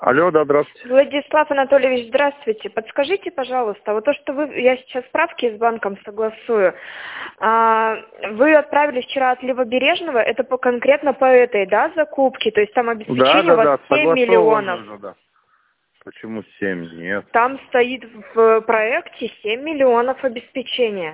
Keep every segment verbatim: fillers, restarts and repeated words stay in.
Алло, да, здравствуйте. Владислав Анатольевич, здравствуйте. Подскажите, пожалуйста, вот то, что вы, я сейчас справки с банком согласую. А, вы отправили вчера от Левобережного, это по, конкретно по этой, да, закупке? То есть там Да, обеспечение да, у вас да, семь согласовано миллионов. уже, да. Почему семь? Нет. Там стоит в проекте семь миллионов обеспечения.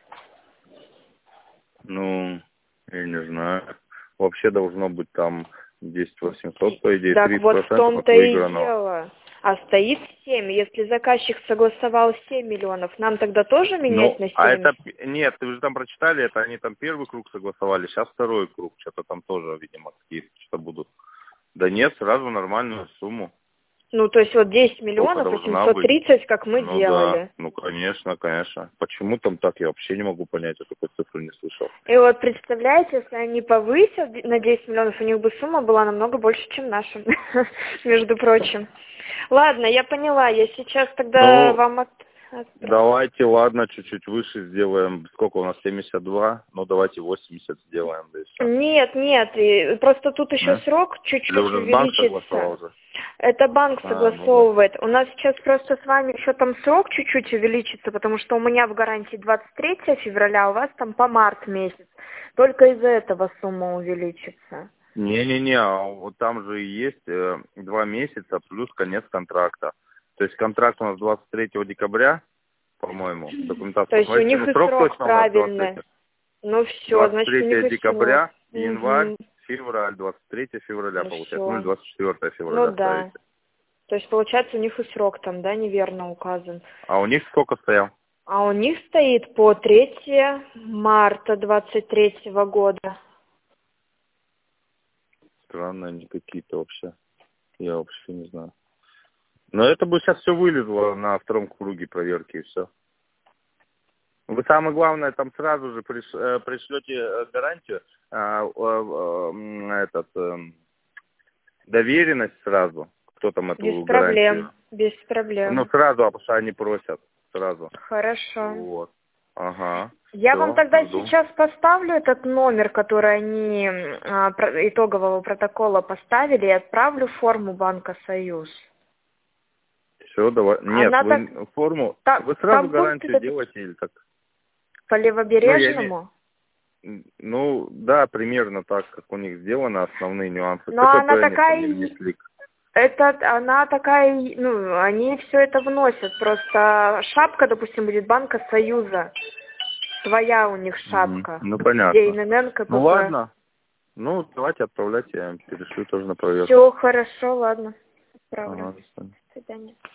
Ну, я не знаю. Вообще должно быть там десять восемьсот, по идее, Так тридцать вот в процентов от том-то и выигранного. дело. А стоит семь. Если заказчик согласовал семь миллионов, нам тогда тоже менять Ну, на а семь? это, нет, вы же там прочитали, это они там первый круг согласовали, сейчас второй круг, что-то там тоже, видимо, какие-то что будут. Да нет, сразу нормальную сумму. Ну, то есть вот десять Сколько миллионов должна быть? восемьсот тридцать, как мы Ну да, делали. ну конечно, конечно. Почему там так, я вообще не могу понять, я такой цифры не слышал. И вот представляете, если они повысят на десять миллионов, у них бы сумма была намного больше, чем наша, между прочим. Ладно, я поняла, я сейчас тогда Ну, вам от... отправлю. давайте, ладно, чуть-чуть выше сделаем. Сколько у нас, семьдесят два? Ну, давайте восемьдесят сделаем, да и все. Нет, нет, и просто тут еще А? срок Или чуть-чуть уже с банк согласовал увеличится. уже? Это банк А, ну да. согласовывает. У нас сейчас просто с вами еще там срок чуть-чуть увеличится, потому что у меня в гарантии двадцать третьего февраля, а у вас там по март месяц. Только из-за этого сумма увеличится. Не-не-не, а вот там же и есть э, два месяца плюс конец контракта. То есть контракт у нас двадцать третьего декабря, по-моему, То документация. есть у Посмотрите, них ну и срок срок точно у нас правильный. двадцать третьего. Ну все, двадцать значит у них третьего и срок. декабря, январь, Угу. февраль, двадцать третьего февраля Ну получается. Ну или все. двадцать четвёртого Ну февраля да. ставите. То есть получается у них и срок там, да, неверно указан. А у них сколько стоял? А у них стоит по третьего марта двадцать третьего года. Странные они какие-то вообще. Я вообще не знаю. Но это бы сейчас все вылезло на втором круге проверки и все. Вы самое главное, там сразу же приш, э, пришлете э, гарантию, э, э, э, этот, э, доверенность сразу, кто там Без эту гарантию. проблем. Без Ну проблем. сразу, а потому что они просят сразу. Хорошо. Вот. Ага. Я вам Все, тогда жду. сейчас поставлю этот номер, который они а, про- итогового протокола поставили, и отправлю в форму Банка Союз. Все, давай. Нет, Она так... вы форму, Та- вы сразу там пункты гарантию допи- делаете или как? по Ну, я имею, Левобережному. ну, да, примерно так, как у них сделано, основные нюансы. Но Все, она которые они там такая... не и- внесли. Это, она такая, и- ну, они все это вносят. Просто шапка, допустим, будет Банка Союза. Своя у них Мгм. шапка. Ну, Где понятно. ИНН, Ну, КПП. ладно. Ну, давайте отправляйте, я им перешлю тоже на проверку. Все хорошо, ладно. Отправлю. Ага, до свидания. До свидания.